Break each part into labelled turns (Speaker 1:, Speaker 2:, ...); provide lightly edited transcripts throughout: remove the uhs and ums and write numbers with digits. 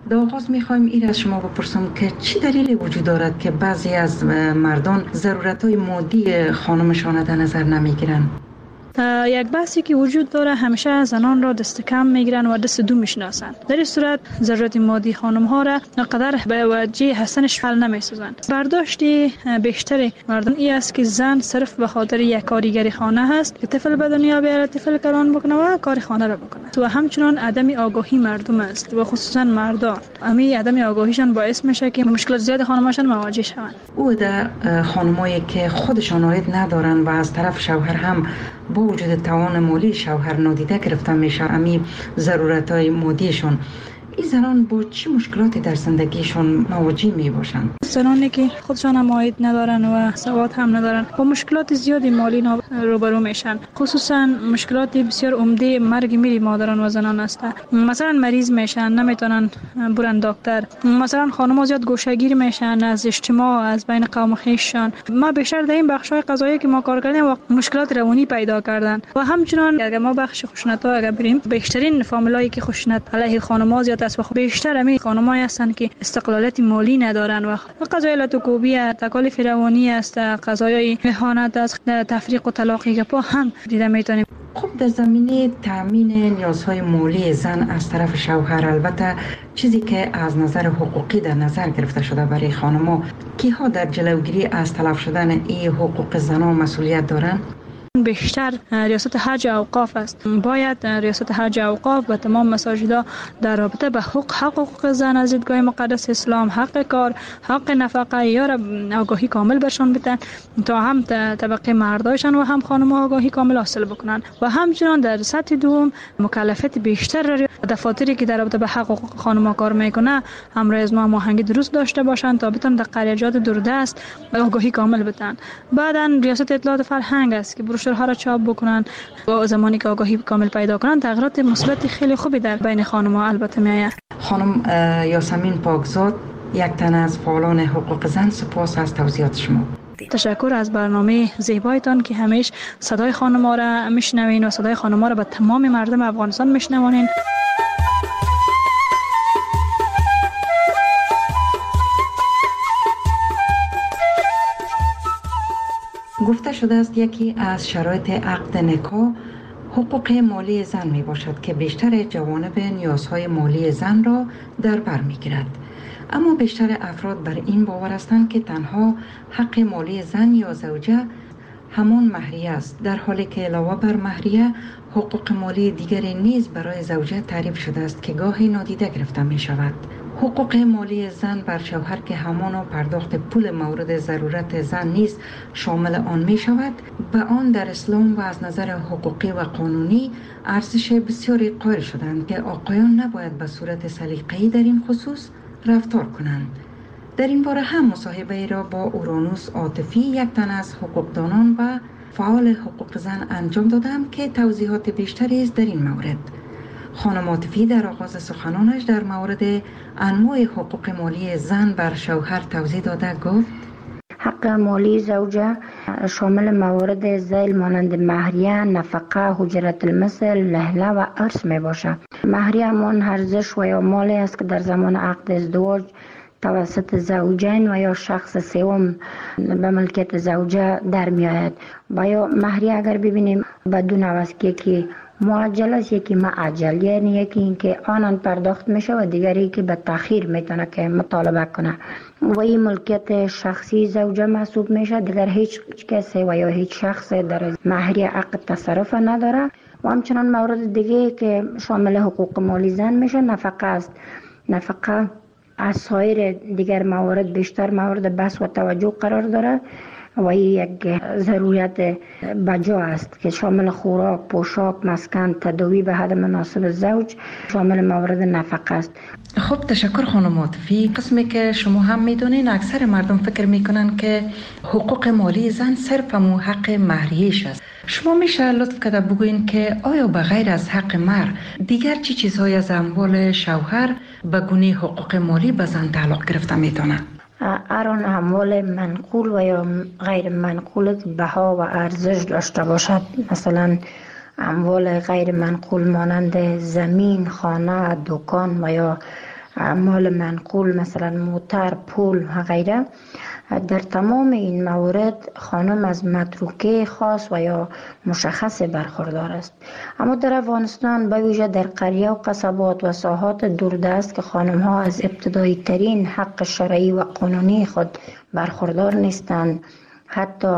Speaker 1: در آغاز میخوایم این از شما بپرسم که چی دلیلی وجود دارد که بعضی از مردان ضرورت‌های مادی خانمشان در نظر نمیگیرند؟
Speaker 2: یک بحثی که وجود داره، همیشه زنان را دست کم میگیرن و دست دو میشناسن. در این صورت ضرورت مادی خانم ها را نقدر به وجه هستنش حل نمیسازند. برداشت بیشتر مردم این است که زن صرف به خاطر یک کارگر خانه هست که طفل به دنیا بیاره، طفل کلان بکنه و کار خانه را بکنه. و همچنان عدم آگاهی مردم است و خصوصا مردا. همین عدم آگاهیشان باعث میشه که مشکلات زیاد خانماشان مواجه شوند.
Speaker 1: او در خانمایی که خودشان عاید ندارن و از طرف شوهر هم با وجود توان مالی شوهر نادیده گرفته میشه امی ضرورت‌های مادیشون، این زنان با چه مشکلاتی در زندگیشون مواجه می باشند؟
Speaker 2: زنانی که خودشان هم عاید ندارن و سواد هم ندارن با مشکلات زیادی مالی روبرو میشن. خصوصا مشکلات بسیار عمده مرگ میری مادران و زنان است. مثلا مریض میشن، نمیتونن برن دکتر. مثلا خانم‌ها زیاد گوشه‌گیر میشن از اجتماع، از بین قوم خویششان. ما بیشتر در این بخش‌های قضایی که ما کار کردیم و مشکلات روانی پیدا کردن. و همچنان اگر ما بخش خشونت‌ها اگر بریم، بیشترین فامیلایی که خشونت علیه خانم‌ها زیاد است و بیشتر همین خانم‌ها هستند که استقلالیت مالی ندارن و قضایای لاتوکوبی، تکالیف روانی است، قضایای اهانت است، تفریق و طلاق گپا هم دیده میتونیم.
Speaker 1: خب در زمینه تامین نیازهای مالی زن از طرف شوهر، البته چیزی که از نظر حقوقی در نظر گرفته شده برای خانم‌ها، کیها در جلوگیری از تلف شدن این حقوق زنان مسئولیت دارند؟
Speaker 2: بیشتر ریاست حج اوقاف است. باید ریاست حج اوقاف به تمام مساجدها در رابطه به حقوق زن از دیدگاه مقدس اسلام، حق کار، حق نفقه یا آگاهی کامل برشان بدن تا هم طبقه مردایشان و هم خانم‌ها آگاهی کامل حاصل بکنن و همچنان در سطح دوم مکلفیت بیشتر دفاتری که در رابطه به حقوق خانم‌ها کار میکنه همراه از ما هماهنگی درست داشته باشند تا بتونن در قریه‌جات دوردست آگاهی کامل بدن. بعداً ریاست اطلاعات فرهنگ است که بروشورها را چاپ بکنن و زمانی که آگاهی کامل پیدا کنن تغییرات مثبت خیلی خوبی در بین خانم‌ها البته میآید.
Speaker 1: خانم یاسمین پاکزاد، یک تن از فعالان حقوق زن، سپاس از توضیحات شما.
Speaker 2: تشکر از برنامه زیبایتان که همیشه صدای خانم‌ها را میشنوین و صدای خانم‌ها را به تمام مردم افغانستان میشنوانین.
Speaker 1: گفته شده است یکی از شرایط عقد نکاح حقوق مالی زن می باشد که بیشتر جوانب نیازهای مالی زن را در بر می گیرد. اما بیشتر افراد بر این باور هستند که تنها حق مالی زن یا زوجه همان مهریه است، در حالی که علاوه بر مهریه حقوق مالی دیگری نیز برای زوجه تعریف شده است که گاهی نادیده گرفته می شود. حقوق مالی زن بر شوهر که همان پرداخت پول مورد ضرورت زن نیز شامل آن می شود، به آن در اسلام و از نظر حقوقی و قانونی ارزش بسیاری قائل شدند که آقایان نباید به صورت سلیقه‌ای در این خصوص رفتار کنند. در این باره هم مصاحبه ای را با اورانوس عاطفی، یک تن از حقوقدانان و فعال حقوق زن انجام دادم که توضیحات بیشتری است در این مورد. خانم عاطفی در آغاز سخنانش در مورد انواع حقوق مالی زن بر شوهر توضیح داده گفت:
Speaker 3: حق مالی زوجه شامل موارد ذیل مانند مهریه، نفقه، اجرت المثل، لهله و ارث می باشد. مهریه همان ارزش و یا مالی است که در زمان عقد ازدواج توسط زوجین و یا شخص سوم به ملکیت زوجه در می آید. و یا مهریه اگر ببینیم بدون است که معجل است، یکی معجل، یعنی یکی این که آنان پرداخت میشه و دیگری که به تأخیر میتونه که مطالبه کنه و این ملکیت شخصی زوجه محسوب میشه. دیگر هیچ کسی و یا هیچ شخص در مهریه عقد تصرف نداره. و همچنان مورد دیگه که شامل حقوق مالی زن میشه نفقه است. نفقه از سایر دیگر موارد بیشتر مورد بحث و توجه قرار داره و این یک ضرورت بجا است که شامل خوراک، پوشاک، مسکن، تداوی به حد مناسب زوج شامل موارد نفقه است.
Speaker 1: خب تشکر خانم عاطفی. قسمی که شما هم میدونین اکثر مردم فکر میکنن که حقوق مالی زن صرف همون حق مهریه‌اش است. شما میشه لطف کرده بگوین که آیا به غیر از حق مهر دیگر چی چیزهای از اموال شوهر به گونه حقوق مالی به زن تعلق گرفته میتونه؟
Speaker 3: آن اموال منقول و یا غیر منقول بها و ارزش داشته باشد. مثلا اموال غیر منقول مانند زمین، خانه، دکان و یا مال منقول مثلا موتر، پول و غیره. در تمام این موارد خانم از متروکه خاص و یا مشخص برخوردار است. اما در افغانستان به ویژه در قریه و قصبات و ساحات دوردست که خانم ها از ابتدایی ترین حق شرعی و قانونی خود برخوردار نیستند، حتی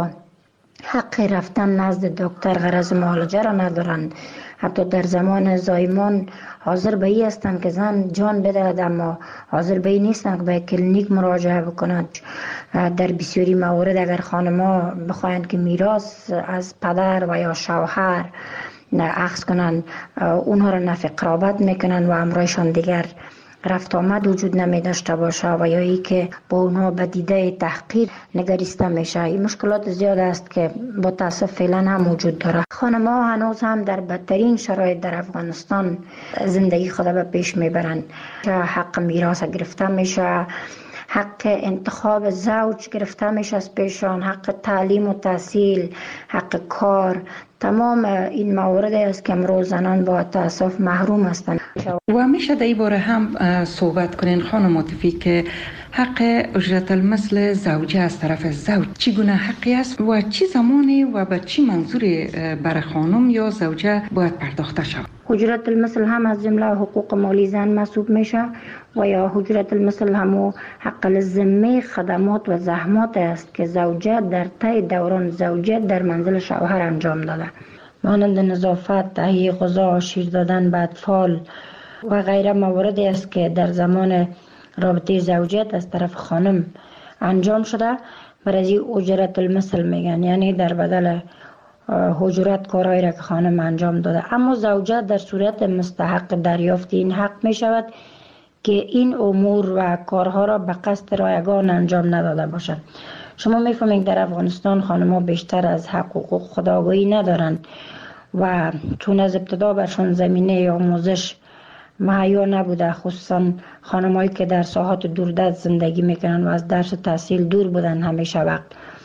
Speaker 3: حق رفتن نزد دکتر غرض معالجه را ندارند، حتی در زمان زایمان حاضر به این هستند که زن جان بدهد اما حاضر به این نیستند که به کلینیک مراجعه بکنند. در بسیاری موارد اگر خانم‌ها بخواهند که میراث از پدر و یا شوهر اخذ کنند، اونها را نفی قرابت میکنند و امرایشان دیگر رفت آمد وجود نمی داشته باشه و یا ای که با اونها به دیده تحقیر نگریسته میشه. این مشکلات زیاد است که با تاسف فعلا هم وجود داره. خانم ها هنوز هم در بدترین شرایط در افغانستان زندگی خود به پیش میبرند. حق میراث گرفته میشه، حق انتخاب زوج گرفته میشه از پیشان، حق تعلیم و تحصیل، حق کار. تمام این موارد است که امروز زنان با تاسف محروم هستند.
Speaker 1: و میشه در این باره هم صحبت کنین خانم عاطفی که حق اجرت المثل زوجه از طرف زوج چگونه حقی است و چی زمانی و به چی منظوری برای خانم یا زوجه باید پرداخته شود؟
Speaker 3: اجرت المثل هم از جمله حقوق مالی زن محسوب میشه و یا اجرت المثل هم حق الذمه خدمات و زحمات است که زوجه در طی دوران زوجیت در منزل شوهر انجام داده، مانند نظافت، تهیه غذا، شیر دادن به اطفال و غیره مواردی است که در زمان رابطه زوجیت از طرف خانم انجام شده. برای اجرت المثل میگن، یعنی در بدل اجرت کارهایی را که خانم انجام داده. اما زوجه در صورت مستحق دریافت این حق می شود که این امور و کارها را به قصد رایگان انجام نداده باشد. شما میفهمید در افغانستان خانم‌ها بیشتر از حق و حقوق خود آگاهی ندارند و چون از ابتدا برشان زمینه آموزش مهیا نبوده، خصوصا خانم‌هایی که در ساحات دوردست زندگی میکنن و از درس و تحصیل دور بودن همیشه وقت.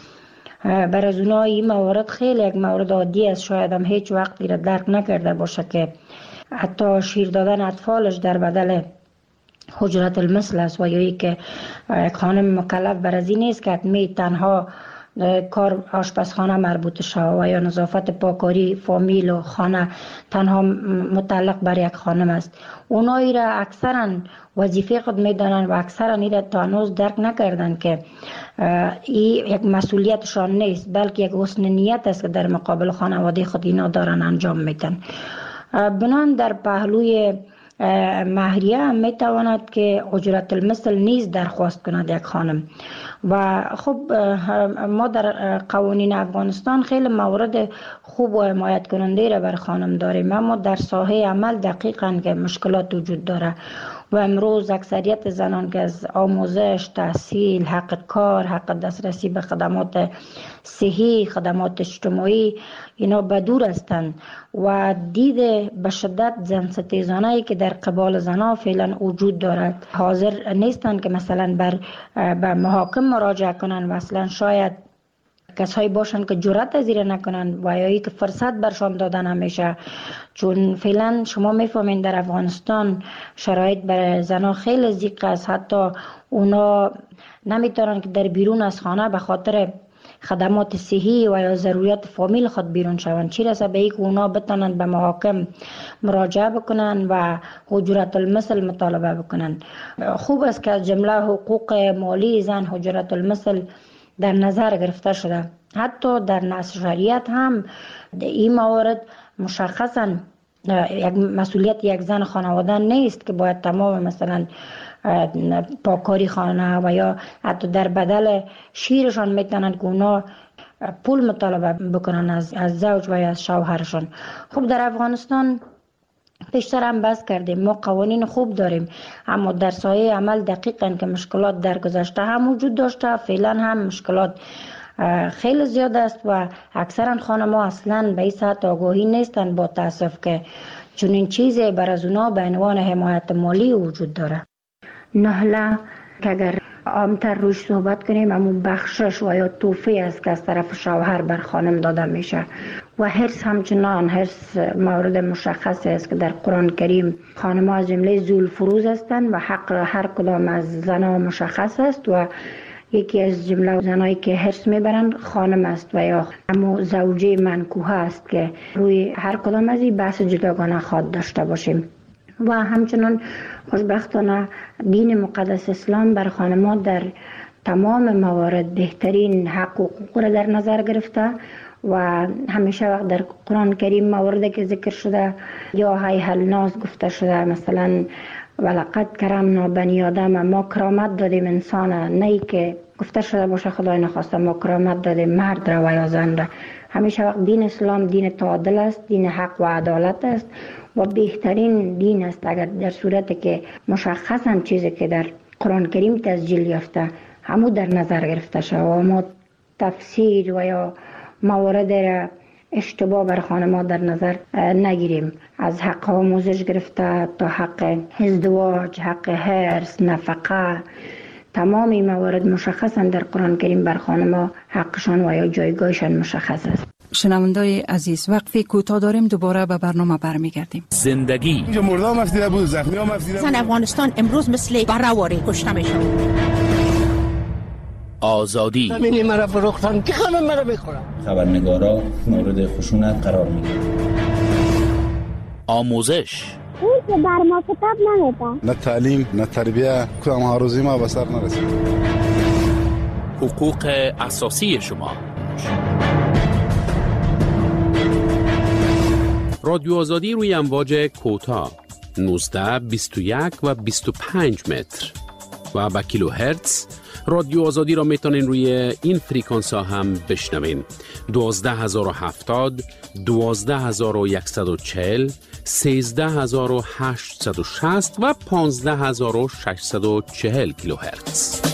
Speaker 3: برای از اونها این موارد خیلی یک مورد عادی است، شاید هم هیچ وقتی را درک نکرده باشه که حتی شیر دادن اطفالش در بدل اجرت المثل است و یا ای که یک خانم مکلف بر از این نیست که حتمی تنها کار آشپزخانه مربوط شود و یا نظافت پاکاری فامیل و خانه تنها متعلق بر یک خانم است. اونایی را اکثرا وظیفه خود میدانند و اکثرا این را تا هنوز درک نکردند که این یک مسئولیتشان نیست، بلکه یک حسن نیت است که در مقابل خانواده خود اینا دارن انجام میدن. بنان در پهلوی مهریه هم میتواند که اجرت المثل نیز درخواست کند یک خانم. و خب ما در قوانین افغانستان خیلی موارد خوب و حمایت کننده را بر خانم داریم، اما در ساحه عمل دقیقاً که مشکلات وجود داره و امروز اکثریت زنان که از آموزش، تحصیل، حق کار، حق دسترسی به خدمات صحی، خدمات اجتماعی اینا بدور هستند و دید به شدت زن ستیزانه‌ای که در قبال زنها فعلا وجود دارد حاضر نیستند که مثلا به محاکم مراجعه کنند و اصلا شاید کسایی باشند که جرأت از این نکنند و یا ای که فرصت برشان دادن همیشه. چون فعلا شما میفهمین در افغانستان شرایط برای زنها خیلی ضیق است، حتی اونا نمیتونن که در بیرون از خانه به خاطر خدمات صحی و یا ضروریات فامیل خود بیرون شوند، چی رسه به اینکه اونا بتونن به محاکم مراجعه بکنن و اجرت المثل مطالبه بکنن. خوب است که از جمله حقوق مالی زن اجرت المثل در نظر گرفته شده. حتی در نص شریعت هم این موارد مشخصا یک مسئولیت یک زن خانواده نیست که باید تمام مثلا پاکاری خانه و یا حتی در بدل شیرشان میتونند که اونا پول مطالبه بکنن از زوج و یا از شوهرشان. خب در افغانستان پیشتر هم بحث کردیم، ما قوانین خوب داریم اما در سایه عمل دقیقاً که مشکلات در گذشته هم وجود داشته، فعلا هم مشکلات خیلی زیاد است و اکثرا خانم‌ها اصلا به این سطح آگاهی نیستند با تاسف که چنین چیزی بر از اونا به عنوان حمایت مالی وجود داره. نهله که اگر عامتر روش صحبت کنیم، اما بخشش و یا توفی است که از طرف شوهر بر خانم داده میشه. و حرص همچنان حرص مورد مشخص است که در قرآن کریم خانم‌ها از جمله ذوالفروز هستند و حق هر کدام از زنها مشخص است و یکی از جمله زنایی که حرص میبرند خانم است و یا اما زوجه منکوحه است که روی هر کدام از این بحث جداگانه خواهد داشته باشیم. و همچنان خوشبختانه دین مقدس اسلام بر خانم‌ها در تمام موارد بهترین حق و حقوق را در نظر گرفته و همیشه وقت در قرآن کریم مواردی که ذکر شده یا هی الناس گفته شده، مثلا ولقد کرمنا بنی آدم، ما کرامت دادیم انسان، نه ای که گفته شده باشه خدای نخواسته ما کرامت دادیم مرد را و یا زن را. همیشه وقت دین اسلام دین تعادل است، دین حق و عدالت است و بهترین دین است اگر در صورتی که مشخصا چیزی که در قرآن کریم تسجیل یافته همو در نظر گرفته شد و ما تفسیر و یا موارد را اشتباه بر خانم‌ها در نظر نگیریم. از حق آموزش گرفته تا حق ازدواج، حق حرص، نفقه، تمام این موارد مشخصا در قرآن کریم بر خانم‌ها حقشان و یا جایگاهشان مشخص است.
Speaker 1: شنوندای عزیز، وقفی کوتاه داریم، دوباره به برنامه برمیگردیم.
Speaker 4: زندگی
Speaker 5: مردم مفتیده بود، زخمی ها مفتیده بود.
Speaker 6: زن افغانستان امروز مثل بره‌واری کشته میشن.
Speaker 4: آزادی
Speaker 5: زمینی مرا فروختن که همه مرا میخورن.
Speaker 7: خبرنگارا مورد خشونت قرار میگیرن.
Speaker 4: آموزش
Speaker 8: اون که بر ما کتاب نمیده،
Speaker 5: نه تعلیم نه تربیه، کدام هاروزی ما به سر نرسید.
Speaker 4: حقوق اساسی شما. رادیو آزادی روی امواج کوتاه 19 21 و 25 متر و با کیلو هرتز. رادیو آزادی را میتونین روی این فریکانس ها هم بشنوین. 12070 12140 13860 و 15640 کیلوهرتز.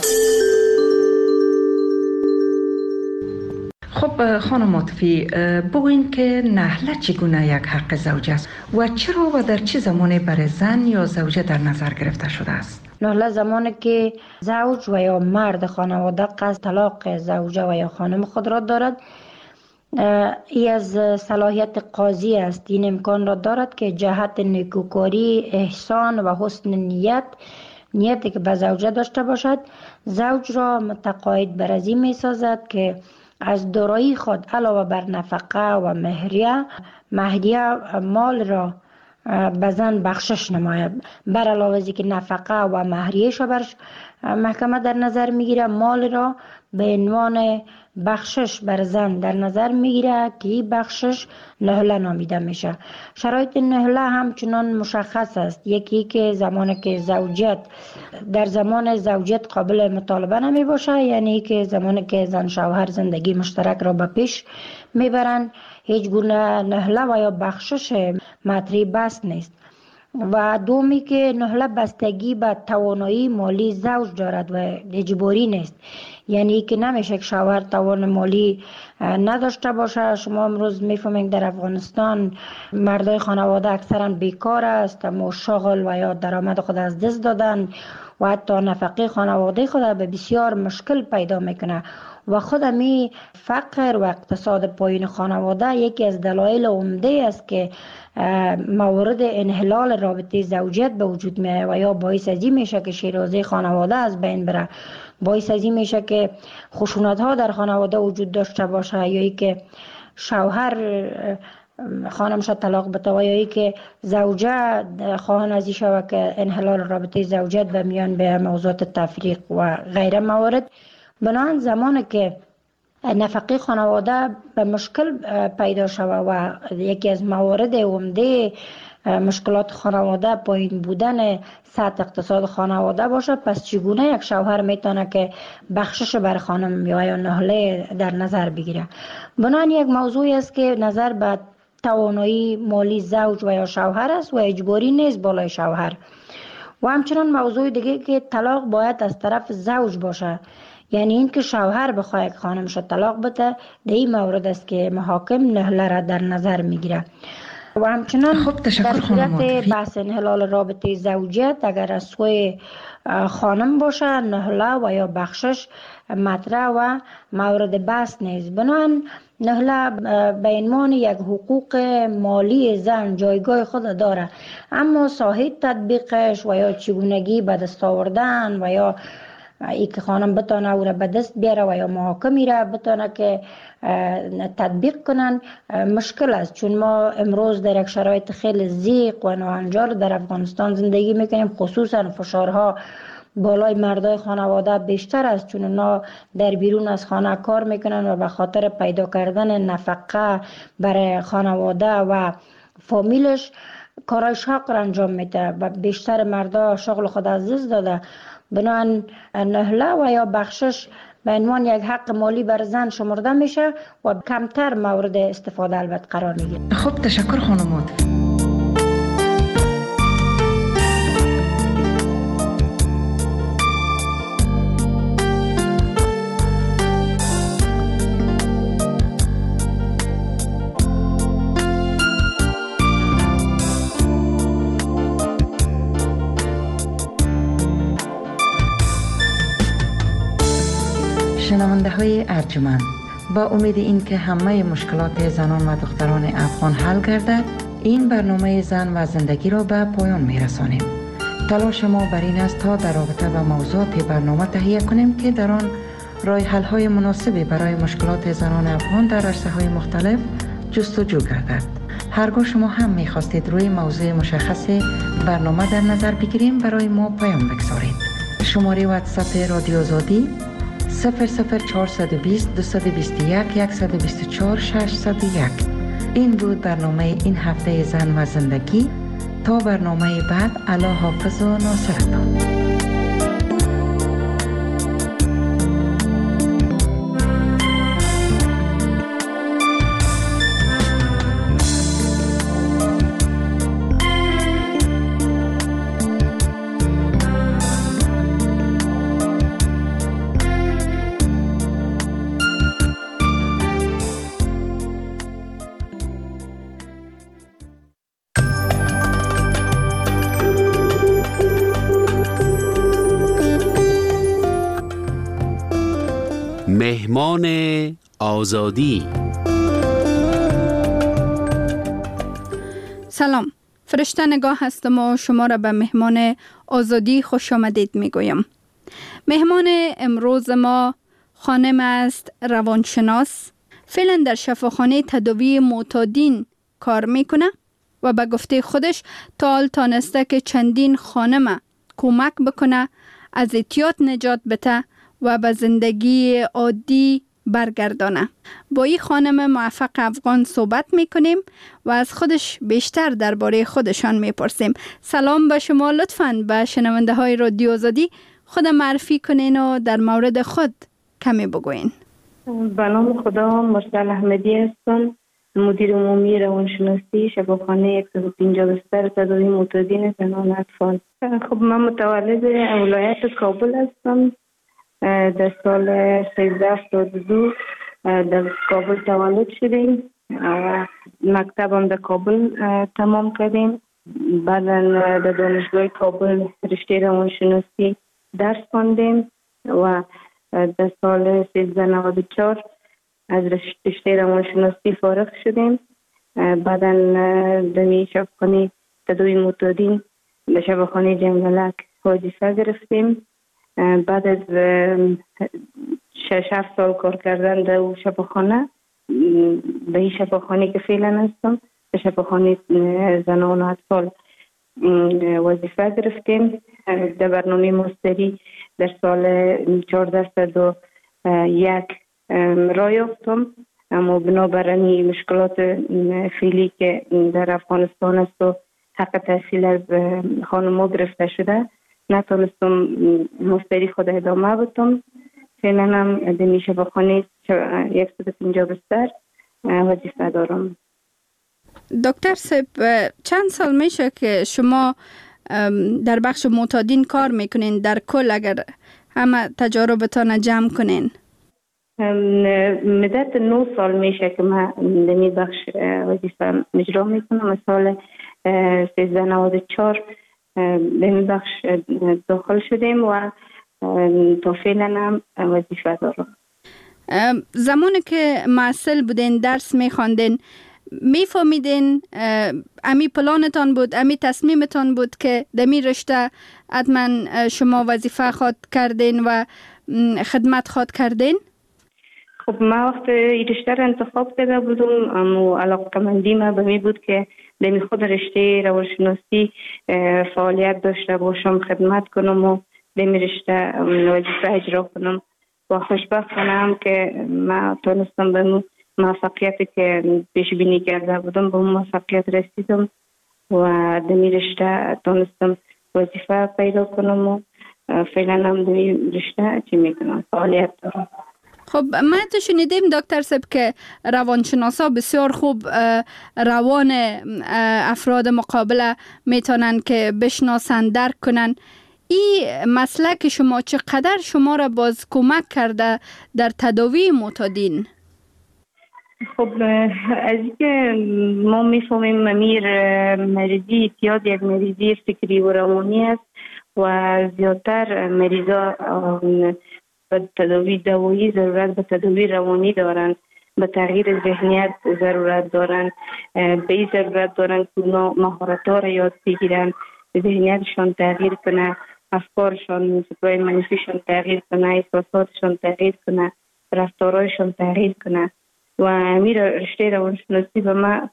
Speaker 1: خب خانم عاطفی، بگوین که نهله چگونه یک حق زوج است و چرا و در چه زمانی برای زن یا زوجه در نظر گرفته شده است؟
Speaker 3: نهله زمانی که زوج و یا مرد خانواده قصد طلاق زوجه و یا خانم خود را دارد، ای از صلاحیت قاضی است. این امکان را دارد که جهت نیکوکاری، احسان و حسن نیتی که به زوجه داشته باشد، زوج را متقاعد بر از این می سازد که از دارایی خود علاوه بر نفقه و مهریه مال را به زن بخشش نماید. بر علاوه از که نفقه و مهریه‌اش بر محکمه در نظر میگیره، مال را به عنوان بخشش بر زن در نظر میگیره که این بخشش نهله نامیده میشه. شرایط نهله همچنان مشخص است. یکی که زمانی که زوجیت در زمان زوجیت قابل مطالبه نمی باشه، یعنی که زمانی که زن شوهر زندگی مشترک را به پیش میبرند، هیچ گونه نهله و یا بخشش مطرح بس نیست. و دومی که نهله بستگی به توانایی مالی زوج دارد و اجباری نیست، یعنی که نمیشه که شوهر توان مالی نداشته باشه. شما امروز میفهمید در افغانستان مردای خانواده اکثرا بیکار است، اما شغل و یا درآمد خود از دست دادن و حتی نفقه خانواده خود به بسیار مشکل پیدا میکنه و خود می فقر و اقتصاد پایین خانواده یکی از دلایل عمده است که موارد انحلال رابطه زوجیت به وجود میاد و یا باعث از این میشه که شیرازه خانواده از بین بره، باعث از این میشه که خشونت ها در خانواده وجود داشته باشه، یا ای که شوهر خانمش طلاق بده و یا ای که زوجه خواهان از این شوه که انحلال رابطه زوجیت به میان به موضوعات تفریق و غیره موارد. بنابراین زمانی که نفقه خانواده به مشکل پیدا شوه و یکی از موارد عمده مشکلات خانواده پایین بودن سطح اقتصاد خانواده باشه، پس چگونه یک شوهر میتونه که بخشش بر خانم یا نهله در نظر بگیره؟ بنابراین یک موضوعی است که نظر به توانایی مالی زوج و یا شوهر است و اجباری نیست بالای شوهر. و همچنان موضوع دیگه که طلاق باید از طرف زوج باشه، یعنی این که شوهر بخواه که خانمش طلاق بده، در این مورد است که محاکم نهله را در نظر میگیره. و همچنان
Speaker 1: تشکر
Speaker 3: در
Speaker 1: خانم.
Speaker 3: صورت بحث انحلال رابطه زوجیت اگر از سوی خانم باشه نهله و یا بخشش مطرح و مورد بحث نیست. بنابراین نهله به عنوان یک حقوق مالی زن جایگاه خود داره، اما ساحه تطبیقش و یا چگونگی به دست آوردن و یا ای که خانم بتانه او را به دست بیاره و یا محاکمی را بتانه که تطبیق کنن مشکل است، چون ما امروز در یک شرایط خیلی ضیق و ناهنجار در افغانستان زندگی میکنیم. خصوصا فشارها بالای مردای خانواده بیشتر است، چون اونا در بیرون از خانه کار میکنن و به خاطر پیدا کردن نفقه برای خانواده و فامیلش کارای شاق را انجام میده و بیشتر مردا شغل خود از دست داده. بنابراین نهله و یا بخشش به عنوان یک حق مالی بر زن شمرده میشه و کمتر مورد استفاده البته قرار میگیره.
Speaker 1: خب تشکر خانم. شنونده های ارجمند، با امید این که همه مشکلات زنان و دختران افغان حل گردد، این برنامه زن و زندگی را به پایان می رسانیم. تلاش ما بر این است تا در رابطه با موضوعات برنامه تهیه کنیم که در آن راه حل های مناسبی برای مشکلات زنان افغان در عرصه های مختلف جستجو گردد. هرگاه شما هم می خواستید روی موضوع مشخص برنامه در نظر بگیریم، برای ما پیام بگذارید. شماره واتساپ رادیو آزادی 00420 221 124 601. این بود برنامه این هفته زن و زندگی. تا برنامه بعد، الله حافظ و ناصرتان.
Speaker 4: مهمان آزادی.
Speaker 9: سلام، فرشته نگاه هستم و شما را به مهمان آزادی خوش آمدید میگویم. مهمان امروز ما خانم است روانشناس، فعلا در شفاخانه تداوی معتادین کار میکنه و به گفته خودش تا حال تانسته که چندین خانم کمک بکنه از اعتیاد نجات بده و به زندگی عادی برگردانه. با این خانم موفق افغان صحبت میکنیم و از خودش بیشتر درباره خودشان میپرسیم. سلام به شما، لطفاً به شنونده های رادیو آزادی خود معرفی کنین و در مورد خود کمی بگوین.
Speaker 10: به نام خدا، مرسل احمدی هستم، مدیر عمومی روانشناسی شفاخانه 150 بستر تداوی معتادین زنان اطفال. خب من متولد ولایت کابل هستم. در سال 1372 در کابل تولد شدیم و مکتبم در کابل تمام کردیم. بعدا در دانشگاه کابل رشته روانشناسی درس خواندیم و در سال 1394 از رشته روانشناسی فارغ شدیم. بعدا در شفاخانه تداوی معتادین در شفاخانه جنگلک وظیفه گرفتیم. بعد از 6-7 سال کار کردن در او شفاخانه، به این شفاخانه که فعلا هستم، به شفاخانه زنان و اطفال وظیفه گرفتیم. در برنامه ماستری در سال 1401 راه یافتم، اما بنابراین مشکلات فعلی که در افغانستان است و حق تحصیل از خانم‌ها گرفته شده، نتونستم ماستری خود ادامه بدم. فعلا هم در شفاخانه 150 بستر وظیفه دارم.
Speaker 9: دکتر صاحب، چند سال میشه که شما در بخش معتادین کار میکنین؟ در کل اگر همه تجاربتان جمع کنین.
Speaker 10: مدت 9 سال میشه که من در این بخش وظیفه اجرا میکنم. سال 1394 در این بخش داخل شدیم و تا فعلا هم وظیفه دارم.
Speaker 9: زمانی که معسل بودین درس میخواندین میفهمیدین امی پلانتان بود، امی تصمیمتان بود که دمی رشته حتما شما وظیفه خواد کردین و خدمت خواد کردین؟
Speaker 10: خب من وقت این رشته را انتخاب کرده بودم اما علاقه‌مندی من به می بود که دمی خود رشته روانشناسی فعالیت داشته باشم، خدمت کنم و دمی رشته وظیفه اجرا کنم و خوشبختانم که من تونستم به موفقیتی که پیش بینی کرده بودم به موفقیت رسیدم و دمی رشته تونستم وظیفه پیدا کنم و فعلا هم دمی رشته چی میکنم فعالیت دارم.
Speaker 9: خب ما تو شنیدیم دکتر صاحب که روانشناسا بسیار خوب روان افراد مقابله میتونن که بشناسن، درک کنن. این مسلک شما چقدر شما را باز کمک کرده در تداوی معتادین؟
Speaker 10: خب از اینکه ما میفهمیم مریضی اعتیاد یک مریضی فکری و روانی است و زیادتر مریضا به تداوی دوایی ضرورت به تداوی روانی دارند، به تغییر ذهنیت ضرورت دارند، به این ضرورت دارند که مهارت‌ها را یاد بگیرن، ذهنیتشان تغییر کنه، افکارشان فکرای منفیشان تغییر کنه، احساساتشان تغییر کنه، رفتارهایشان تغییر کنه و امیر رشته روانشناسی به من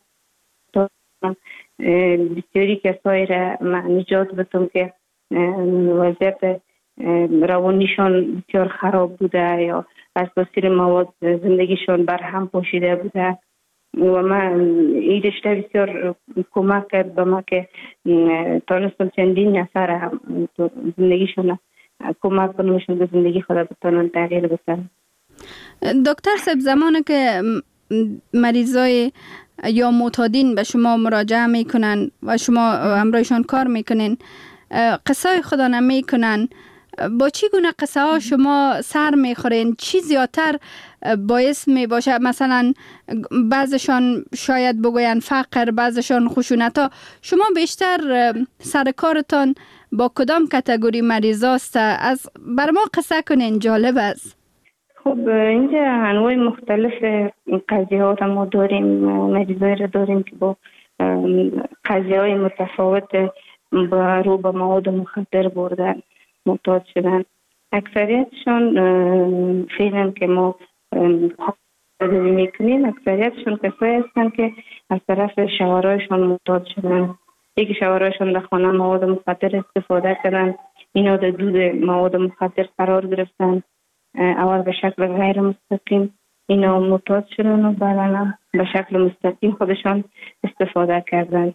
Speaker 10: بسیاری کسایی را نجات بدم که وضعیت روانیشان بسیار خراب بوده یا از تاثیر مواد زندگیشان برهم پاشیده بوده و من این رشته بسیار کمک کرد به ما که تانستم چندین نفر هم زندگیشان کمک کنمشون به زندگی خود بتانن تغییر بدن.
Speaker 9: دکتر صاحب زمانی که مریضای یا معتادین به شما مراجعه میکنن و شما همراهشان کار میکنین، قصه خدا نمیکنن، با چی گونه قصه ها شما سر میخورین؟ چی زیادتر باعث می باشه؟ مثلا بعضشان شاید بگوین فقر، بعضشان خشونت ها. شما بیشتر سر کارتان با کدام کاتگوری مریضاست؟ از بر ما قصه کنین، جالب است.
Speaker 10: خب اینجا انواع مختلف قضیه ها را ما داریم، مریضایی را داریم که با قضیه های متفاوت رو به مواد مخدر بردن معتاد شدن. اکثریتشان فعلا که ما تداوی میکنیم اکثریتشان کسایی هستند که از طرف شوهرایشان معتاد شدن. یکی شوهرایشان در خانه مواد مخدر استفاده کردن، اینا در دود مواد مخدر قرار گرفتن، اول به شکل غیر مستقیم اینا معتاد شدن و بعدا به شکل مستقیم خودشان استفاده کردن.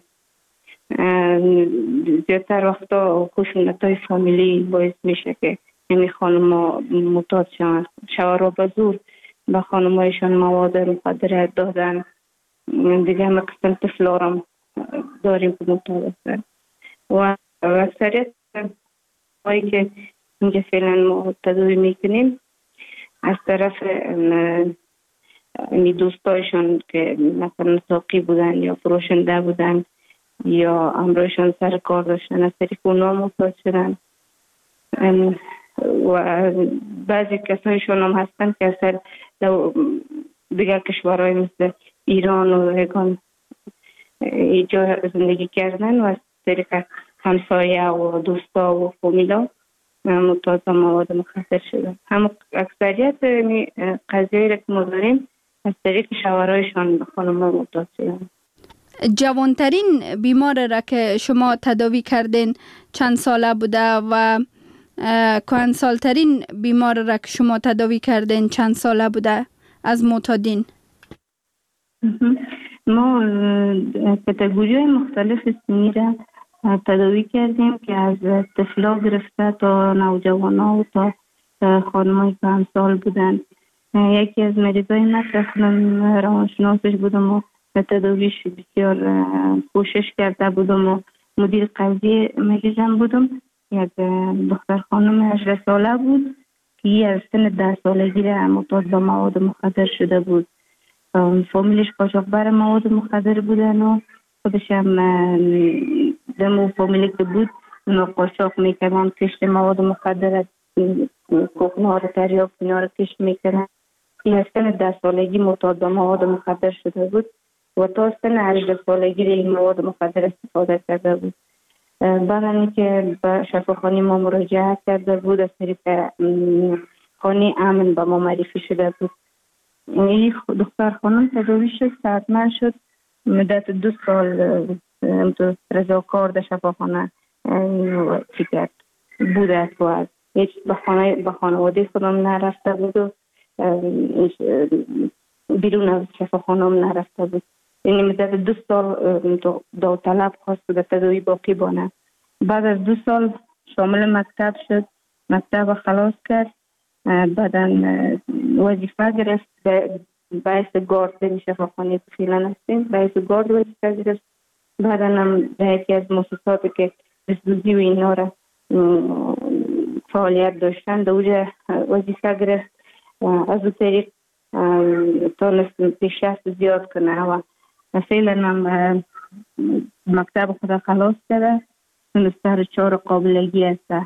Speaker 10: زیادتر وقتا خشونت‌های فامیلی باعث میشه که این خانم‌ها معتاد شدن. شوهرها به زور به خانم‌هایشان مواد مخدر دادن. دیگه هم قسم طفلارم داریم که معتاد هستن و اکثریت هایی که اینجا فعلا ما تداوی میکنیم از طرف دوستایشان که مثلا ساقی بودن یا فروشنده بودن یا همراهشان سر کار داشتن از طریق اونا معتاد شدن و بعضی کسایشون هم هستن که اصلا دیگر کشورهای مثل ایران و هگان اینجا زندگی کردن و از طریق همسایه و دوستا و فامیلا معتاد مواد مخدر شدن. هم اکثریت قضیه‌ای را که ما داریم از طریق شوهرایشان به خانم‌ها معتاد شدن.
Speaker 9: جوانترین بیمار را که شما تداوی کردین چند ساله بوده و کهنسالترین بیمار را که شما تداوی کردین چند ساله بوده از معتادین؟
Speaker 10: ما کاتگوری‌های مختلف سنی را تداوی کردیم که از طفلا گرفته تا نوجوانا و تا خانم‌های کهنسال بودن. یکی از مریضای من اصلا روانشناسش بودم و تداویش بسیار کوشش کرده بودم و مدیر قضیه مریضم بودم. یک دختر خانم 18 ساله بود که از سن 10 سالگی معتاد به مواد مخدر شده بود. فامیلش قاچاقبر مواد مخدر بودن و خودش هم دمو فامیلی که بود اونا قاچاق میکردن، کشت مواد مخدر از کوکنار تریاک اینا رو کشت میکردن. این از سن 10 سالگی معتاد به مواد مخدر شده بود و تا سن 18 سالگی این مواد مخدر استفاده کرده بود. بعد که به شفاخانه ما مراجعه کرده بود، از طریق خانه امن به ما معرفی شده بود. این دختر خانم تداوی شد، صحتمند شد، مدت 2 سال رضاکار در شفاخانه چی کرد بوده و هیچ به خانواده خودم نرفته بود و بیرون از شفاخانه هم نرفته بود. یعنی مدت 2 سال داوطلب خواست در تداوی باقی بانه. بعد از 2 سال شامل مکتب شد، مکتب خلاص کرد، بعدا وظیفه گرفت باعث گارد در شفاخانه که فعلا هستیم، باعث گارد وظیفه گرفت. بعدا هم در یکی از مؤسساتی که دزدوزی و اینا را فعالیت داشتن در اونجا وظیفه گرفت. از اون طریق تونست پیشرفت زیاد کنه و فعلا هم مکتب خود خلاص کرده، سر 4 قابلگی هست،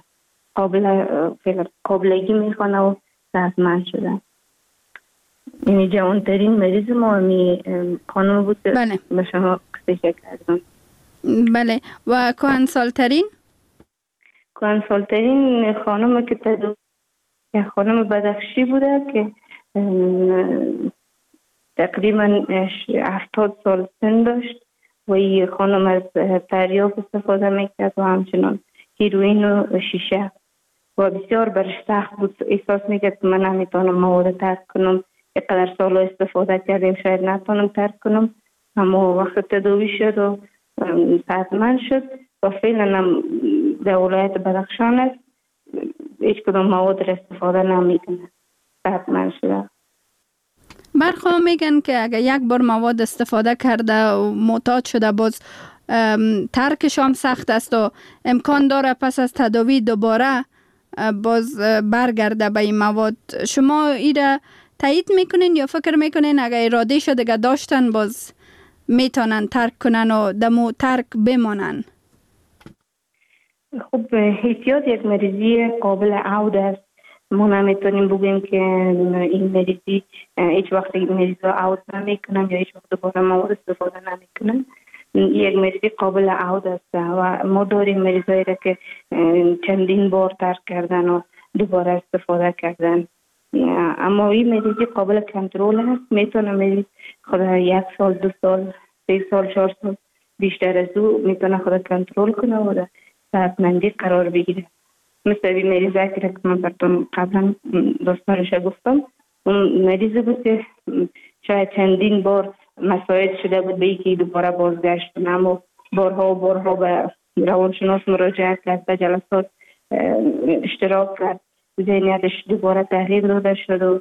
Speaker 10: قابلگی میخوانه و صحتمند شده. این جوانترین مریض ما می خانم بود که
Speaker 9: بله.
Speaker 10: به شما قصه کردم.
Speaker 9: بله. و کهنسالترین
Speaker 10: خانم که خانم بدخشی بوده که تقریبا 70 سال سن داشت و این خانم از تریاک استفاده میکرد و همچنان هیروئین و شیشه و بسیار برش سخت بود. احساس میکرد که من نمیتونم مواد ترک کنم، اینقدر سال استفاده کردیم شاید نتونم ترک کنم. اما وقت تداوی شد و صحتمند شد و فعلا هم در ولایت بدخشان است، هیچ کدام مواد را استفاده نمیکنه، صحتمند شده.
Speaker 9: برخواه میگن که اگر یک بار مواد استفاده کرده و معتاد شده باز ترکش هم سخت است و امکان داره پس از تداوی دوباره باز برگرده به این مواد. شما ایره تایید میکنین یا فکر میکنین اگر اراده شده که داشتن باز میتونن ترک کنن و دمو ترک بمانن؟
Speaker 10: خب احتیاط یک مریضی قابل عود است. ما نمیتونیم بگوییم که این مریضی هیچ وقت این مریض را عود نمیکنن یا هیچ وقت دوباره مواد استفاده نمیکنن. یک مریضی قابل عود است و ما داریم مریضایی را که چندین بار ترک کردن و دوباره استفاده کردن. اما این مریضی قابل کنترل است. میتونه مریض خود 1 سال 2 سال 3 سال 4 سال بیشتر از او میتونه خود کنترل کنه و در صحتمندی قرار بگیره. مثل این مریضی که من براتون قبلا داستانش گفتم، اون مریضی بود که شاید چندین بار مساعد شده بود به اینکه دوباره بازگشت کنه، اما بارها به روانشناس مراجعه کرد، به جلسات اشتراک کرد، ذهنیتش دوباره تغییر داده شد و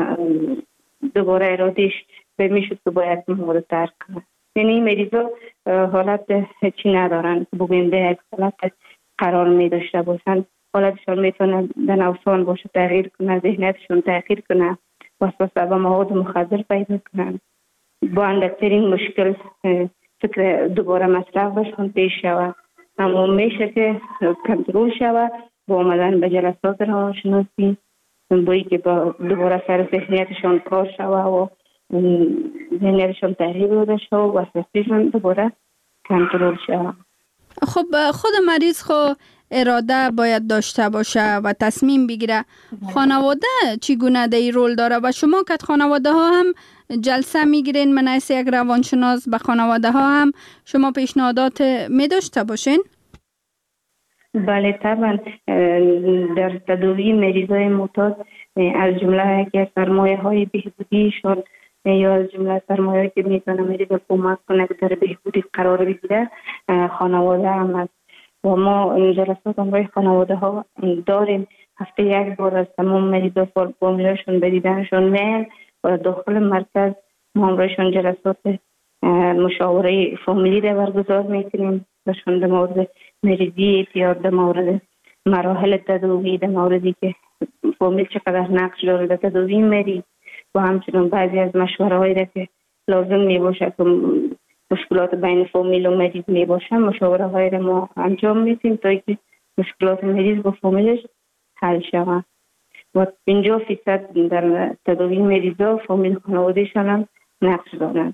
Speaker 10: دوباره ارادهش به میشد که باید مواد ترک کنه. یعنی این مریضا حالت چی ندارن که بگویم در یک حالت قرار می داشته باشن. حالتشان میتونه در نوسان باشه، تغییر کنه، ذهنیتشون تغییر کنه، وسوسه به مواد مخدر پیدا کنن. با اندکترین مشکل فکر دوباره مصرف بشون پیش شود. اما میشه که کنترل شود با آمدن به جلسات روانشناسی، بایی که دوباره سر ذهنیتشان کار شود و ذهنیتشان تغییر داده شود و وسوسه‌شان دوباره کنترل شود.
Speaker 9: خب خود مریض اراده باید داشته باشه و تصمیم بگیره. خانواده چگونه در این رول داره و شما که خانواده ها هم جلسه میگیرین من از یک روانشناس به خانواده ها هم شما پیشنهادات می داشته باشین؟
Speaker 10: بله طبعا. در تداوی مریضای معتاد از جمله که سرمایه های بهبودیشان یا از جمله سرمایه که میتونه مریض کمک کنه که در بهبودی قرار بگیره خانواده هم است و ما جلسات همراه خانواده ها داریم. هفته 1 بار از تمام مریضا فامیلاشون به دیدنشون میان و داخل مرکز ما همراهشون جلسات مشاوره فامیلی را برگزار میکنیم بهشون در مورد مریضی اعتیاد، در مورد مراحل تداوی، در موردی که فامیل چقدر نقش داره در تداوی مریض و همچنین بعضی از مشوره هایی را که لازم می باشه که مشکلات بین فامیل و مریض می باشه مشاوره های را ما انجام میدیم تا اینکه مشکلات مریض با فامیلش حل شود و 50% در تداوی مریضا فامیل خانوادهشان هم نقش دارند.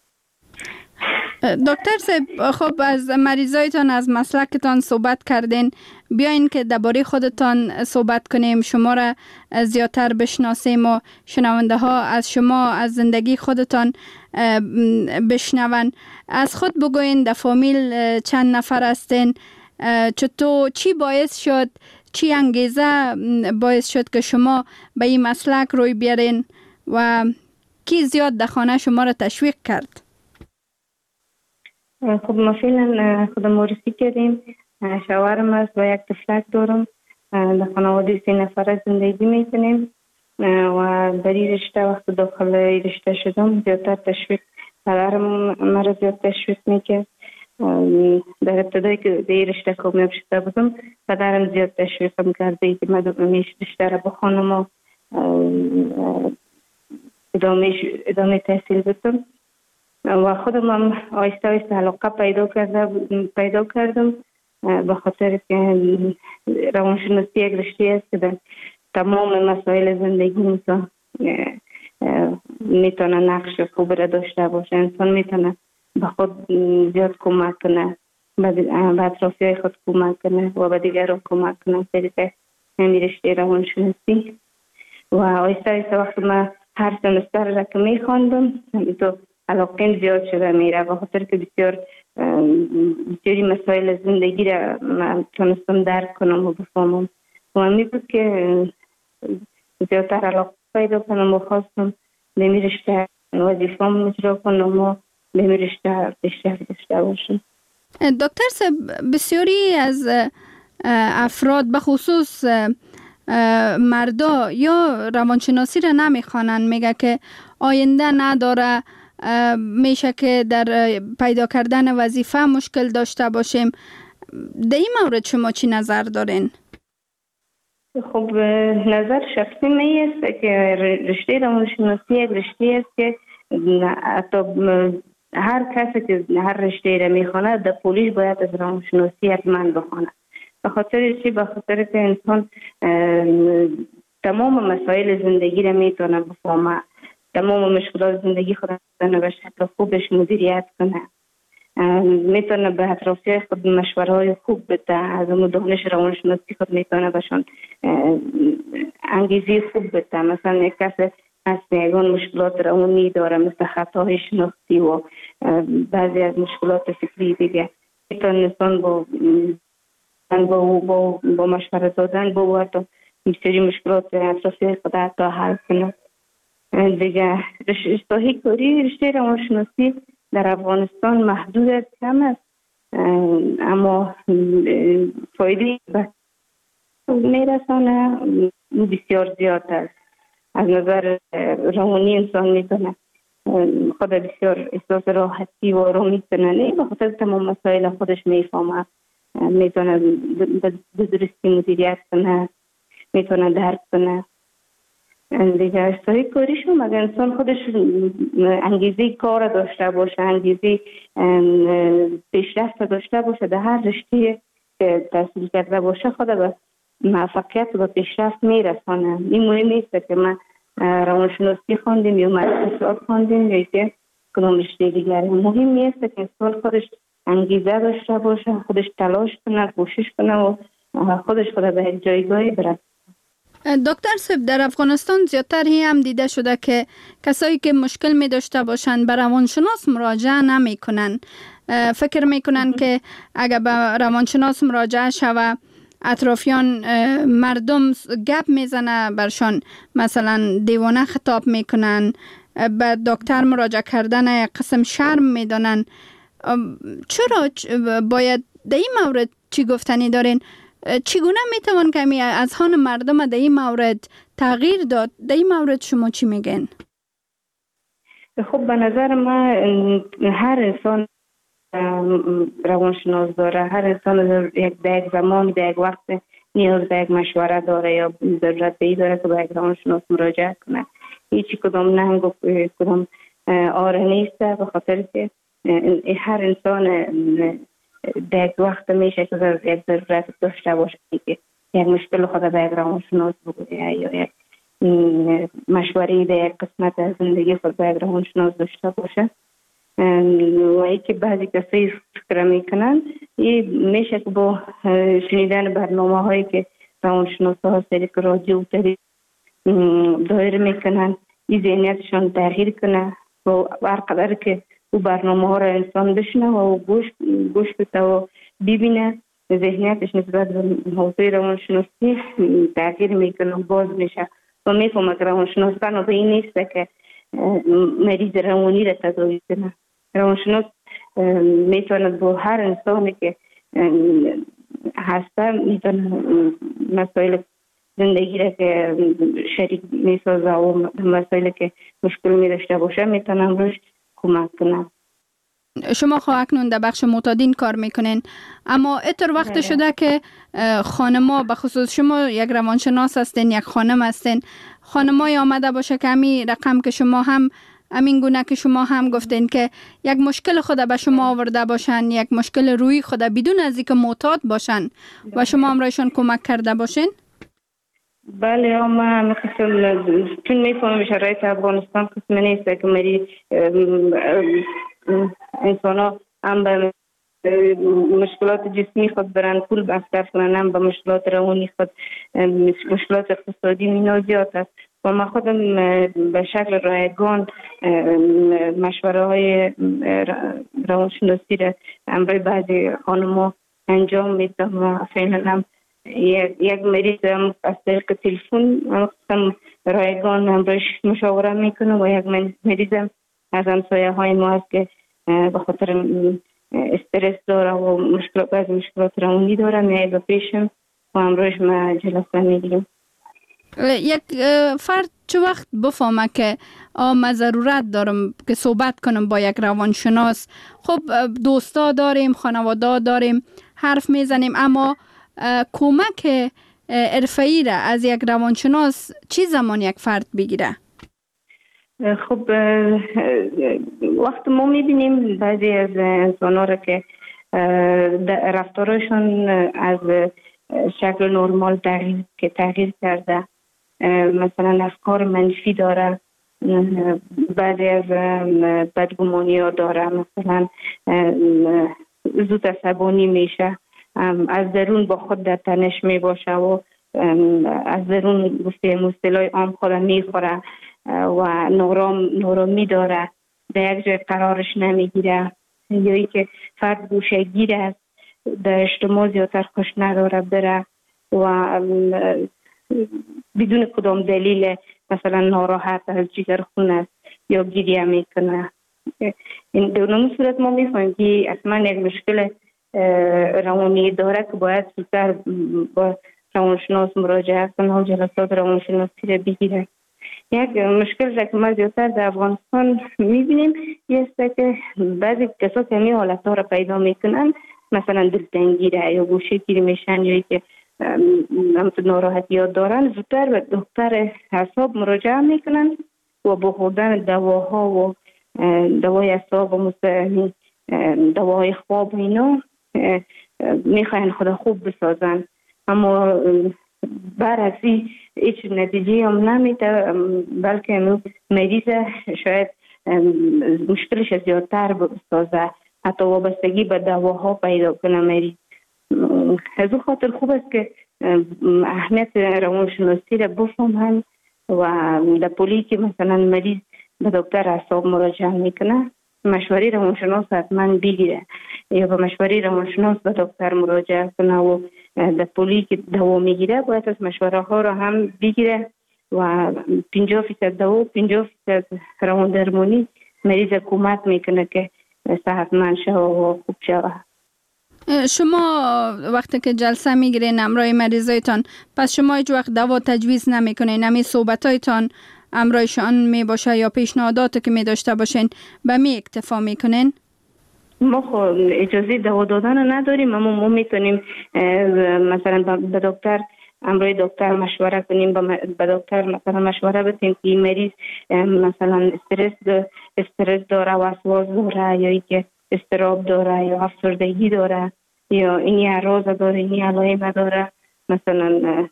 Speaker 9: دکتر صاحب، خب از مریضایتان از مسلکتان صحبت کردین، بیاین که درباره خودتان صحبت کنیم، شما را زیادتر بشناسیم و شنونده ها از شما از زندگی خودتان بشنون. از خود بگوین در فامیل چند نفر هستین؟ چطور چی باعث شد، چی انگیزه باعث شد که شما به این مسلک روی بیارین و کی زیاد در خانه شما را تشویق کرد؟
Speaker 10: خب ما فعلا خودم معرفی کردیم. شوهرم است و یک طفلک دارم. در خانواده 3 نفره زندگی میکنیم و در این رشته وقت داخل رشته شدم زیادتر تشویق پدرم مرا زیاد تشویق میکرد. در ابتدایی که در این رشته کامیاب شده بودم پدرم زیاد تشویقم کرده که من رشته را بخوانم و ادامه تحصیل بدم و خودم هم آیسته آیسته علاقه پیدا کردم به خاطر که روانشناسی یک رشته است که در تمام مسائل زندگی میتونه نقش خوب را داشته باشه. انسان میتونه به خود زیاد کمک کنه، به اطرافیای خود کمک کنه و به دیگران کمک کنه. طریق همین رشته روانشناسی و آیسته آیسته وقتی من هر سمستر را که میخواندم تو علاقه زیاد شده میره به خاطر که بسیاری مسائل زندگی را من تونستم درک کنم و بفهمم و همی بود که زیادتر علاقه پیدا کنم و خواستم به می رشته وظیفه‌ام اجرا کنم و به می رشته پیشرفت داشته باشم.
Speaker 9: دکتر صاحب، بسیاری از افراد به خصوص مردا یا روانشناسی را نمیخوانند، میگه که آینده نداره، میشه که در پیدا کردن وظیفه مشکل داشته باشیم. در این مورد شما چی نظر دارین؟
Speaker 10: خب نظر شخصی می است که رشته روانشناسی یک رشته است که حتی هر کسی که هر رشته را میخواند در پولیش باید از روانشناسی حتما بخواند. به خاطر چی؟ به خاطر که انسان تمام مسائل زندگی را میتونه بفهمه، تمام مشکلات زندگی خود را به شکل خوبش مدیریت کنه، میتونه به اطرافیای خود مشوره های خوب بده، از اون دانش روانشناسی خود میتونه بهشان انگیزه خوب بده. مثلا یک کس از یگان مشکلات روانی داره مثل خطاهای شناختی و بعضی از مشکلات فکری دیگه، میتونه انسان با مشوره دادن با بسیاری مشکلات اطرافیای خود حتی حل کنه. دیگه رشته کاری رشته روانشناسی در افغانستان محدود است، کم است، اما فایده میرسانه بسیار زیاد است. از نظر روانی انسان میتونه خود بسیار احساس راحتی و آرامی کنه، به خاطر تمام مسائل خودش میفهمه، میتونه به درستی مدیریت کنه، میتونه درک کنه. دیگه اشتهای کاریشون اگر انسان خودش انگیزه کار داشته باشه، انگیزه پیشرفت داشته باشه در هر رشته که تحصیل کرده باشه خود به موفقیت و پیشرفت میرسانه. این مهم نیست که من روانشناسی خواندیم یا اقتصاد خواندیم یا که کدام رشته دیگری. مهم نیست که انسان خودش انگیزه داشته باشه، خودش تلاش کنه، کوشش کنه و خودش خود به یک جایگاهی برسه.
Speaker 9: دکتر صاحب، در افغانستان زیادتر هم دیده شده که کسایی که مشکل می داشته باشند به روانشناس مراجعه نمی کنن. فکر می کنن که اگر به روانشناس مراجعه شوه اطرافیان مردم گپ میزنه برشان، مثلا دیوانه خطاب میکنن، به دکتر مراجعه کردن قسم شرم میدانن. چرا باید در این مورد چی گفتنی دارین؟ چگونه میتوان کمی از هان مردم در این مورد تغییر داد؟ در این مورد شما چی میگن؟
Speaker 10: خب به نظر من هر انسان روانشناس داره، هر انسان در یک زمان در یک وقت نیاز به یک مشوره داره یا ضرورت به این داره که به یک روانشناس مراجعه کنه. هیچی کدام نه گفت کدام آره نیست، به خاطر که هر انسان در یک وقت میشه که یک ضرورت داشته باشه که یک مشکل خود به یک روانشناس بگویه یا یک مشوره در یک قسمت از زندگی خود به یک روانشناس داشته باشه. و ای که بعضی کسی فکر میکنن میشه که با شنیدن برنامه هایی که روانشناس ها سریع رادیو و تلویزیون دایر میکنن این ذهنیتشان تغییر کنه و هر قدر که او برنامه ها را انسان بشنه و گوش بده و ببینه ذهنیتش نسبت به حوزه روانشناسی تغییر میکنه و باز میشه و میفهمه که روانشناس تنها به این نیست که مریض روانی را تداوی کنه. روانشناس میتواند با هر انسانی که هسته میتونه مسائل زندگی را که شریک میسازه و مسائل که مشکل میداشته باشه میتونم روش کمک کنم.
Speaker 9: شما خواهد اکنون در بخش معتادین کار میکنین، اما اتر وقت شده که خانما به خصوص شما یک روانشناس هستین، یک خانم هستین، خانمای آمده باشه که همین رقم که شما هم همین گونه که شما هم گفتین که یک مشکل خود به شما آورده باشن، یک مشکل روی خود بدون از اینکه معتاد باشن و شما همراهشان کمک کرده باشین؟
Speaker 10: بله، ما قسم چون میفهمم شرایط افغانستان قسم نیست که مری انسان ها هم به مشکلات جسمی خود برن پول مصرف کنن، هم به مشکلات روانی خود، مشکلات اقتصادی مینا زیاد است و ما خودم به شکل رایگان مشوره های روانشناسی را همراه بعضی خانم‌ها انجام میدم و فعلا هم یک مریض از طریق تلفن هم رایگان همراهش مشاوره میکنم و یک مریض از همسایه های ما هست که به خاطر استرس داره و بعضی مشکلات روانی داره میای به پیشم و همراهش ما جلسه میگیریم.
Speaker 9: یک فرد چه وقت بفهمه که من ضرورت دارم که صحبت کنم با یک روانشناس؟ خب دوستا داریم، خانواده داریم، حرف میزنیم، اما کمک حرفه‌ای را از یک روانشناس چی زمان یک فرد بگیره؟
Speaker 10: خب وقت ما میبینیم بعضی از انسان‌ها را که رفتارشون از شکل نرمال تغییر کرده، مثلا افکار منفی داره، بعضی از بدگمانی ها داره، مثلا زود عصبانی میشه، از درون با خود در تنش می باشه و از درون گفته مصطلح عام خود میخوره و نورامی داره، در یک جای قرارش نمیگیره، یا ای که فرد گوشه گیر است، در اجتماع زیادتر خوش نداره بره و بدون کدام دلیل مثلا ناراحت از جگرخون است یا گریه میکنه. این در صورت ما میفهمیم که اصلا یک مشکل روانی داره که باید زودتر با روانشناس مراجعه کنه و جلسات روانشناسی را بگیره. یک مشکل را که ما زیادتر در افغانستان میبینیم است که بعضی کسا که همین حالت ها را پیدا میکنن، مثلا دلتنگی را یا گوشه گیری میشن یا که ناراحتی ها دارن، زودتر به دکتر اعصاب مراجعه میکنن و با خوردن دواها و دوای اعصاب و دواهای خواب اینا میخواین خدا خوب بسازن، اما برعکسی هیچ نتیجه هم نمیده، بلکه مریض شاید مشکلش زیادتر بسازه، حتی وابستگی به دواها پیدا کنه مریض. از اون خاطر خوب است که اهمیت روانشناسی را بفهمن و در پولی که مثلا مریض به دکتر اعصاب مراجعه میکنه، مشوره روانشناس حتما بگیره یا به مشوره روانشناس به دکتر مراجعه کنه و در پولی که دوا میگیره باید از مشوره ها را هم بگیره و 50% دوا 50% روان درمانی مریض کمک میکنه که صحتمند شه و خوب شه.
Speaker 9: شما وقتی که جلسه میگیرین همراه مریضایتان، پس شما هیچ وقت دوا تجویز نمیکنین؟ همین صحبتایتان همراهشان می باشه یا پیشنهاداتی که می داشته باشین به می اکتفا میکنین؟
Speaker 10: ما خب اجازه دوا دادن نداریم، اما ما میتونیم مثلا به دکتر امروی دکتر مشوره کنیم، به دکتر مثلا مشوره بدیم که این مریض مثلا استرس داره، وسواس داره، یا اینکه اضطراب داره، یا افسردگی داره، یا این اعراض داره، این علائم داره، مثلا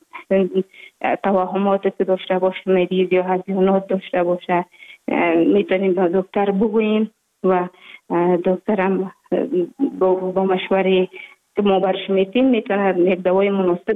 Speaker 10: توهماتی که داشته باشه مریض یا هزیانات داشته باشه، میتونیم به دکتر بگوییم و دکتر هم با مشوره که ما برش میتیم میتونه یک دوای مناسب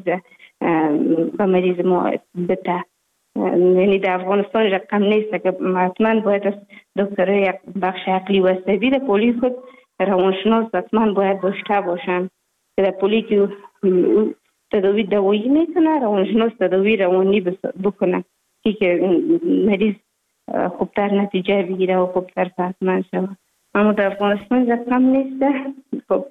Speaker 10: به مریض ما بده. یعنی در افغانستان رقم نیست که حتما باید از دکتر یک بخش عقلی و عصبی در پولی خود روانشناس حتما باید داشته باشن که در پولی که تداوی دوایی میکنه روانشناس تداوی روانی بکنه که مریض خوبتر نتیجه بگیره و خوبتر صحتمند شود. اما در افغانستان رقم نیست. خب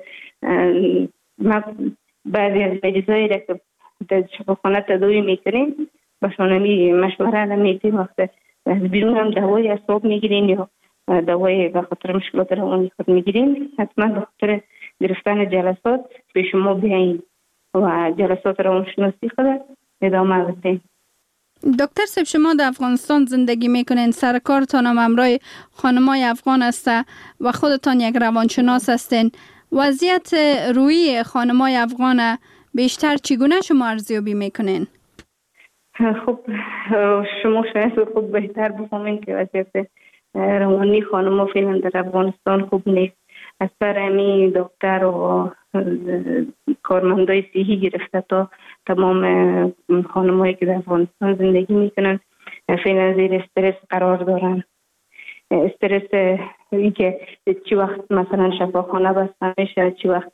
Speaker 10: ما بعضی از مریضایی را که در شفاخانه تداوی میکنیم باشون مشوره نمیتیم، وقت بیرون هم دوای اعصاب میگیرین یا دوای به خاطر مشکلات روانی خود میگیرین، حتما به خاطر گرفتن جلسات به شما بیاین و جلسات روانشناسی خود ادامه بدین.
Speaker 9: دکتر صاحب، شما در افغانستان زندگی میکنین، سر کارتان هم همراه خانمای افغان است و خودتان یک روانشناس هستین. وضعیت روحی خانمای افغان بیشتر چگونه شما ارزیابی میکنین؟
Speaker 10: خب شما شاید خوب بهتر بفهمین که وضعیت روانی خانم‌ها فعلا در افغانستان خوب نیست. از سر امی دکتر و کارمندای صحی گرفته تا تمام خانم‌هایی که در افغانستان زندگی میکنن فعلا زیر استرس قرار دارن. استرس این که چی وقت مثلا شفاخانه بسته میشه، چی وقت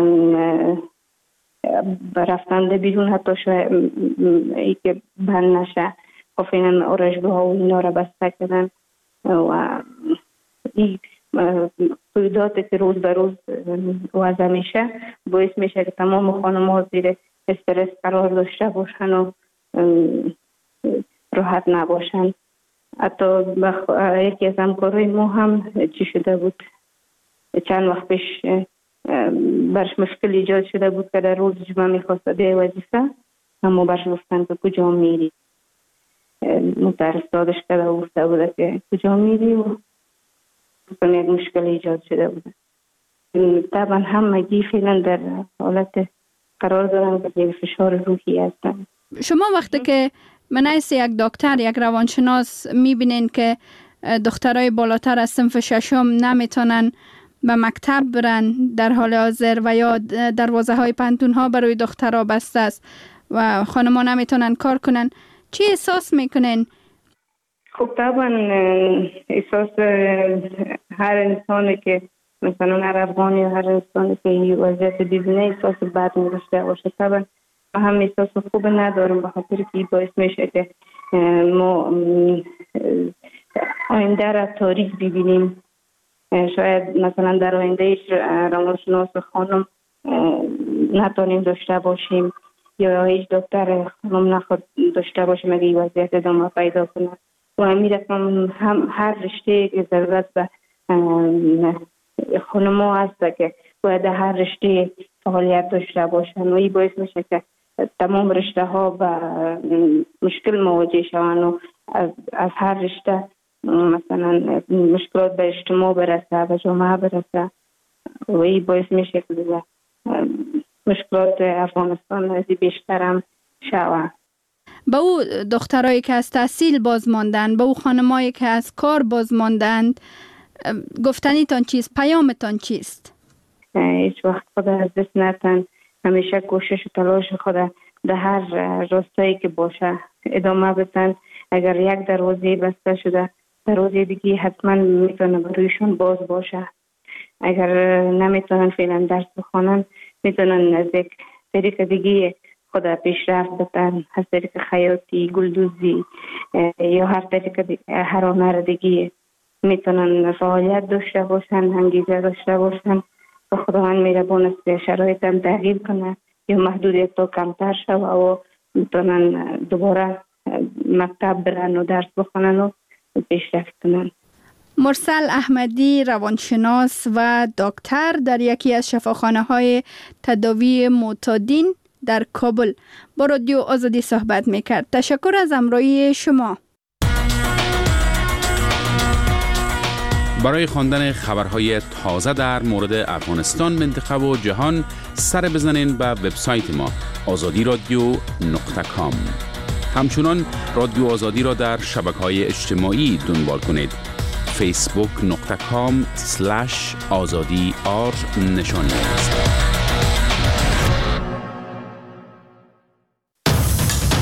Speaker 10: رفتن بیرون حتی شاید ای که بند نشه، خب فعلا آرایشگاه ها و اینا را بسته کردن و این تولیداتی که روز به روز وضع میشه باعث میشه که تمام خانم ها زیر استرس قرار داشته باشن و راحت نباشن. حتی یکی از همکارای ما هم چی شده بود، چند وقت پیش برش مشکل ایجاد شده بود که در روز جمعه میخواسته به وظیفه، اما برش گفتن که کجا میری، مترس دادش کرده و گفته بوده که کجا میری و یک مشکل ایجاد شده بوده. طبعا همگی فعلا در حالت قرار دارن که زیر فشار روحی هستن.
Speaker 9: شما وقتی که منعیس یک دکتر، یک روانشناس میبینین که دخترای بالاتر از صنف ششم نمیتونن به مکتب برن در حال حاضر و یا دروازه های پانتون ها برای دخترها بسته است و خانم‌ها نمیتونن کار کنن، چی احساس میکنین؟
Speaker 10: خب طبعا احساس هر انسانی که مثلا هر افغانی یا هر انسانی که این وضعیت ببینه احساس بد می‌داشته باشه. طبعا ما هم احساس خوب نداریم به خاطر که باعث میشه که ما آینده را تاریک ببینیم. شاید مثلا در آینده روانشناس خانم نتونیم داشته باشیم یا هیچ دکتر خانم نخواد داشته باشیم اگه این وضعیت ادامه پیدا کنه و همین رقم هم هر رشته که ضرورت به خانم ها هست که باید هر رشته فعالیت داشته باشن و این باعث میشه که تمام رشته ها به مشکل مواجه شوند و از هر رشته مثلا مشکلات به اجتماع برسه، به جامعه برسه و این باعث میشه که مشکلات افغانستان از بیشتر هم شود.
Speaker 9: به او دخترایی که از تحصیل باز ماندن، به او خانمایی که از کار باز ماندند، گفتنیتان چیست؟ پیامتان چیست؟
Speaker 10: هیچ وقت خود از دست نتن، همیشه کوشش و تلاش خود در هر راستایی که باشه ادامه بدن. اگر یک دروازه بسته شده دروازه دیگه حتما میتونه برویشون باز باشه. اگر نمیتونن فعلا درس بخونن میتونن از یک طریق دیگه خود پیشرفت بدن، از طریق خیاطی، گلدوزی یا هر طریق هر هنر دیگه میتونن فعالیت داشته باشن، انگیزه داشته باشن و خداوند مهربان است شرایط هم تغییر کنه یا محدودیت تو کمتر شوه و میتونن دوباره مکتب برن و درس بخونن و پیشرفت کنن.
Speaker 9: مرسل احمدی روانشناس و دکتر در یکی از شفاخانه‌های تداوی معتادین در کابل با رادیو آزادی صحبت میکرد. تشکر از همراهی شما.
Speaker 4: برای خواندن خبرهای تازه در مورد افغانستان، منطقه و جهان سر بزنین به وبسایت ما azadiradio.com. همچنان رادیو آزادی را در شبکه‌های اجتماعی دنبال کنید. facebook.com/azadi_r نشانی است.